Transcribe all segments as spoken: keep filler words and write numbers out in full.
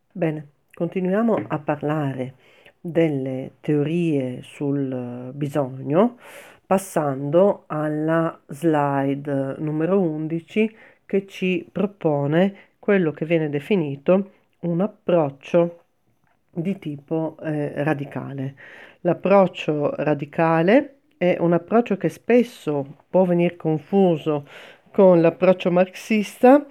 Bene, continuiamo a parlare delle teorie sul bisogno, passando alla slide numero undici che ci propone quello che viene definito un approccio di tipo eh, radicale. L'approccio radicale è un approccio che spesso può venire confuso con l'approccio marxista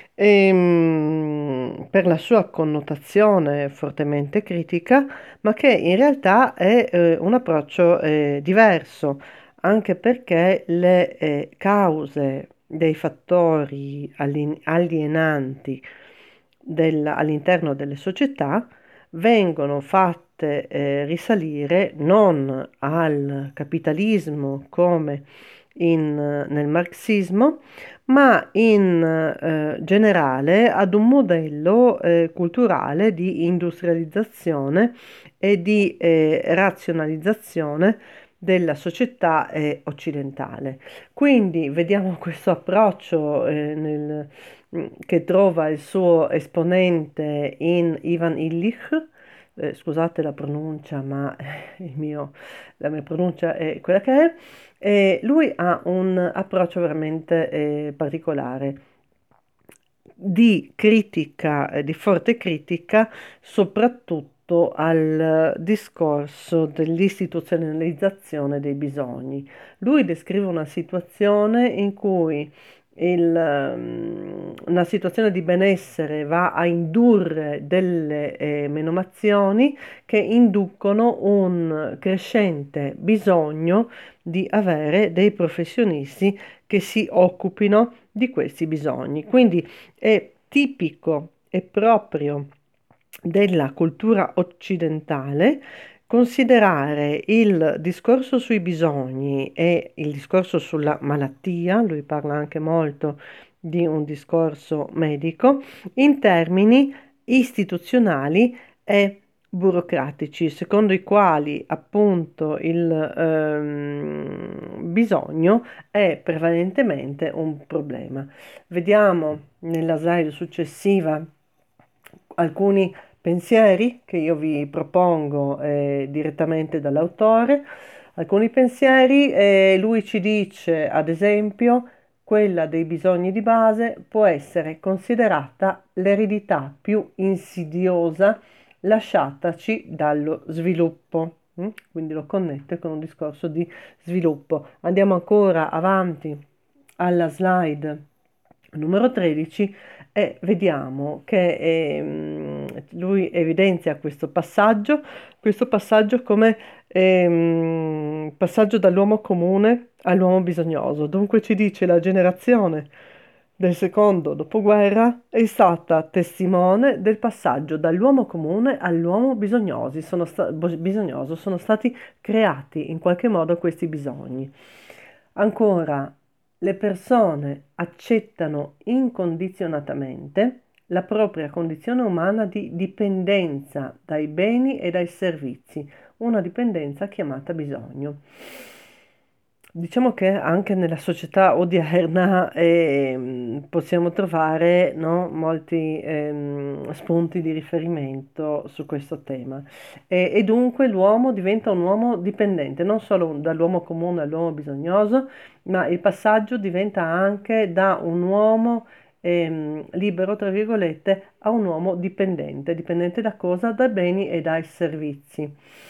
ehm, per la sua connotazione fortemente critica, ma che in realtà è eh, un approccio eh, diverso, anche perché le eh, cause dei fattori alien- alienanti del- all'interno delle società vengono fatte eh, risalire non al capitalismo come in- nel marxismo, ma in eh, generale ad un modello eh, culturale di industrializzazione e di eh, razionalizzazione della società eh, occidentale. Quindi vediamo questo approccio eh, nel- che trova il suo esponente in Ivan Illich. Eh, scusate la pronuncia, ma eh, il mio- la mia pronuncia è quella che è. E lui ha un approccio veramente eh, particolare di critica, eh, di forte critica, soprattutto al discorso dell'istituzionalizzazione dei bisogni. Lui descrive una situazione in cui il, ehm, una situazione di benessere va a indurre delle eh, menomazioni che inducono un crescente bisogno di avere dei professionisti che si occupino di questi bisogni. Quindi è tipico e proprio della cultura occidentale considerare il discorso sui bisogni e il discorso sulla malattia, lui parla anche molto di un discorso medico, in termini istituzionali e burocratici, secondo i quali appunto il ehm, bisogno è prevalentemente un problema. Vediamo nella slide successiva alcuni pensieri che io vi propongo eh, direttamente dall'autore. Alcuni pensieri, eh, lui ci dice, ad esempio, quella dei bisogni di base può essere considerata l'eredità più insidiosa lasciataci dallo sviluppo. Mm? Quindi lo connette con un discorso di sviluppo. Andiamo ancora avanti alla slide numero tredici e vediamo che ehm, lui evidenzia questo passaggio, questo passaggio come ehm, passaggio dall'uomo comune all'uomo bisognoso. Dunque ci dice la generazione del secondo dopoguerra è stata testimone del passaggio dall'uomo comune all'uomo bisognosi, sono sta- bisognoso, sono stati creati in qualche modo questi bisogni. Ancora, le persone accettano incondizionatamente la propria condizione umana di dipendenza dai beni e dai servizi, una dipendenza chiamata bisogno. Diciamo che anche nella società odierna ehm, possiamo trovare, no, molti ehm, spunti di riferimento su questo tema. E, e dunque l'uomo diventa un uomo dipendente, non solo dall'uomo comune all'uomo bisognoso, ma il passaggio diventa anche da un uomo ehm, libero, tra virgolette, a un uomo dipendente. Dipendente da cosa? Dai beni e dai servizi.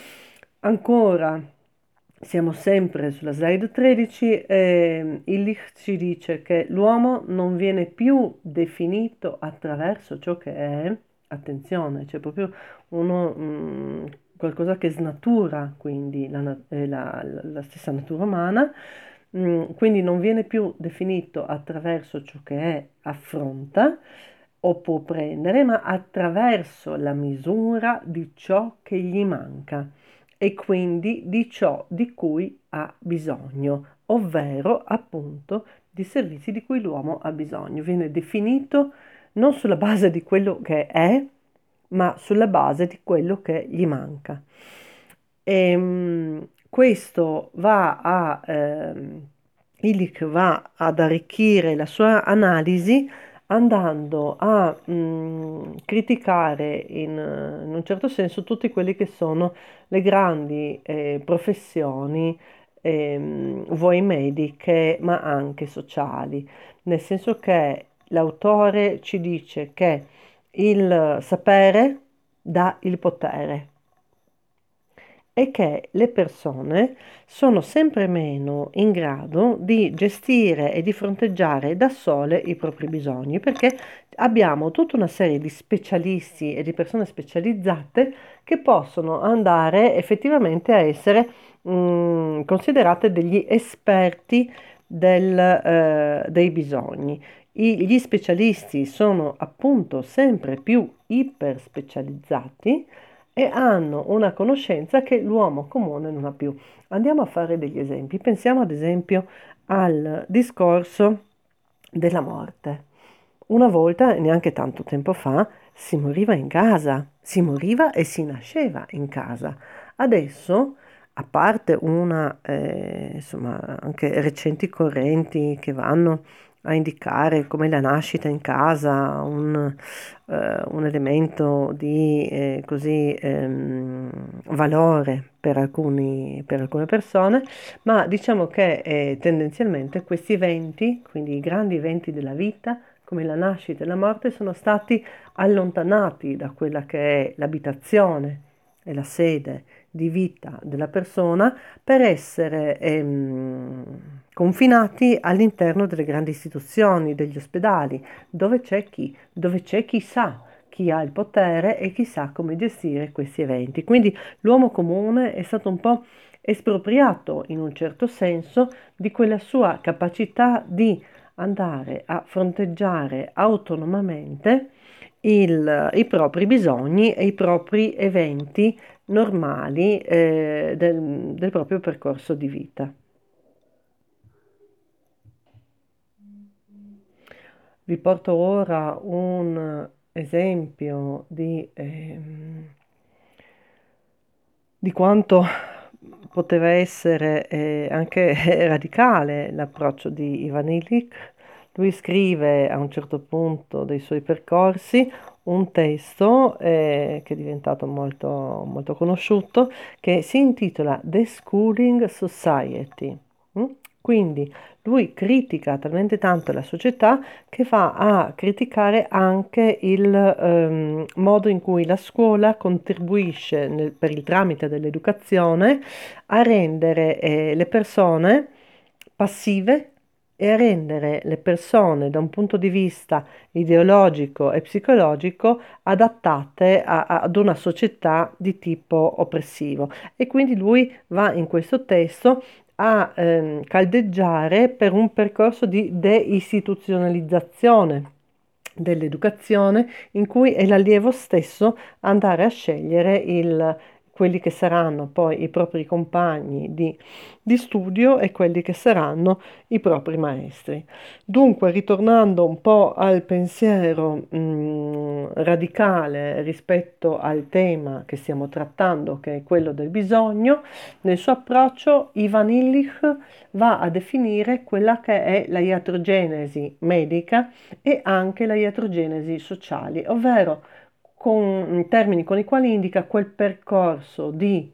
Ancora, siamo sempre sulla slide tredici, e Illich ci dice che l'uomo non viene più definito attraverso ciò che è, attenzione, c'è proprio uno, mm, qualcosa che snatura quindi la, na- eh, la- la- la stessa natura umana, mm, quindi non viene più definito attraverso ciò che è, affronta o può prendere, ma attraverso la misura di ciò che gli manca e quindi di ciò di cui ha bisogno, ovvero appunto di servizi di cui l'uomo ha bisogno. Viene definito non sulla base di quello che è, ma sulla base di quello che gli manca. E, mh, questo va a, ehm, Illich va ad arricchire la sua analisi andando a mm, criticare in, eh, in un certo senso tutti quelli che sono le grandi eh, professioni, ehm, vuoi mediche, ma anche sociali, nel senso che l'autore ci dice che il sapere dà il potere è che le persone sono sempre meno in grado di gestire e di fronteggiare da sole i propri bisogni, perché abbiamo tutta una serie di specialisti e di persone specializzate che possono andare effettivamente a essere mh, considerate degli esperti del, eh, dei bisogni. I- gli specialisti sono appunto sempre più iper specializzati e hanno una conoscenza che l'uomo comune non ha più. Andiamo a fare degli esempi. Pensiamo ad esempio al discorso della morte. Una volta, neanche tanto tempo fa, si moriva in casa, si moriva e si nasceva in casa. Adesso, a parte una, eh, insomma, anche recenti correnti che vanno a indicare come la nascita in casa, un, eh, un elemento di eh, così, ehm, valore per alcuni, per alcune persone, ma diciamo che eh, tendenzialmente questi eventi, quindi i grandi eventi della vita, come la nascita e la morte, sono stati allontanati da quella che è l'abitazione e la sede di vita della persona per essere ehm, confinati all'interno delle grandi istituzioni, degli ospedali, dove c'è chi, dove c'è chi sa, chi ha il potere e chi sa come gestire questi eventi. Quindi l'uomo comune è stato un po' espropriato in un certo senso di quella sua capacità di andare a fronteggiare autonomamente il- i propri bisogni e i propri eventi normali eh, del, del proprio percorso di vita. Vi porto ora un esempio di, ehm, di quanto poteva essere eh, anche radicale l'approccio di Ivan Illich. Lui scrive a un certo punto dei suoi percorsi un testo eh, che è diventato molto, molto conosciuto, che si intitola The Schooling Society. Mm? Quindi lui critica talmente tanto la società che va a criticare anche il ehm, modo in cui la scuola contribuisce nel- per il tramite dell'educazione a rendere eh, le persone passive e a rendere le persone da un punto di vista ideologico e psicologico adattate a- a- ad una società di tipo oppressivo. E quindi lui va in questo testo a ehm, caldeggiare per un percorso di deistituzionalizzazione dell'educazione in cui è l'allievo stesso andare a scegliere il- quelli che saranno poi i propri compagni di, di studio e quelli che saranno i propri maestri. Dunque, ritornando un po' al pensiero mh, radicale rispetto al tema che stiamo trattando, che è quello del bisogno, nel suo approccio Ivan Illich va a definire quella che è la iatrogenesi medica e anche la iatrogenesi sociali, ovvero con termini con i quali indica quel percorso di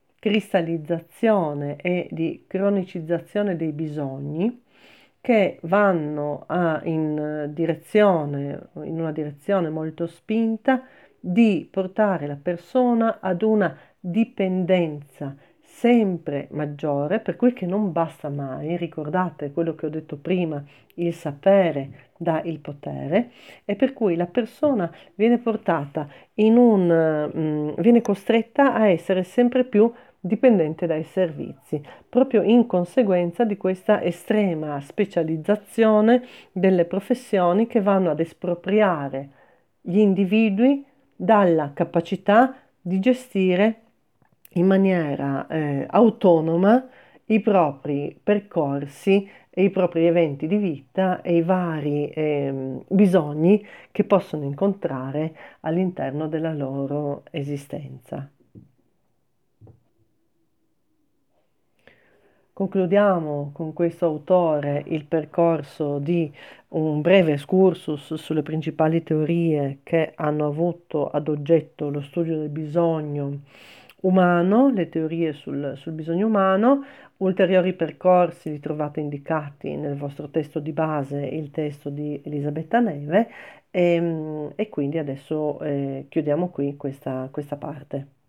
cristallizzazione e di cronicizzazione dei bisogni che vanno a, in direzione, in una direzione molto spinta di portare la persona ad una dipendenza sempre maggiore, per cui che non basta mai, ricordate quello che ho detto prima, il sapere dà il potere, e per cui la persona viene portata in un, mm, viene costretta a essere sempre più dipendente dai servizi, proprio in conseguenza di questa estrema specializzazione delle professioni che vanno ad espropriare gli individui dalla capacità di gestire in maniera eh, autonoma i propri percorsi e i propri eventi di vita e i vari ehm, bisogni che possono incontrare all'interno della loro esistenza. Concludiamo con questo autore il percorso di un breve excursus sulle principali teorie che hanno avuto ad oggetto lo studio del bisogno umano, le teorie sul, sul bisogno umano. Ulteriori percorsi li trovate indicati nel vostro testo di base, il testo di Elisabetta Neve, e, e quindi adesso eh, chiudiamo qui questa questa parte.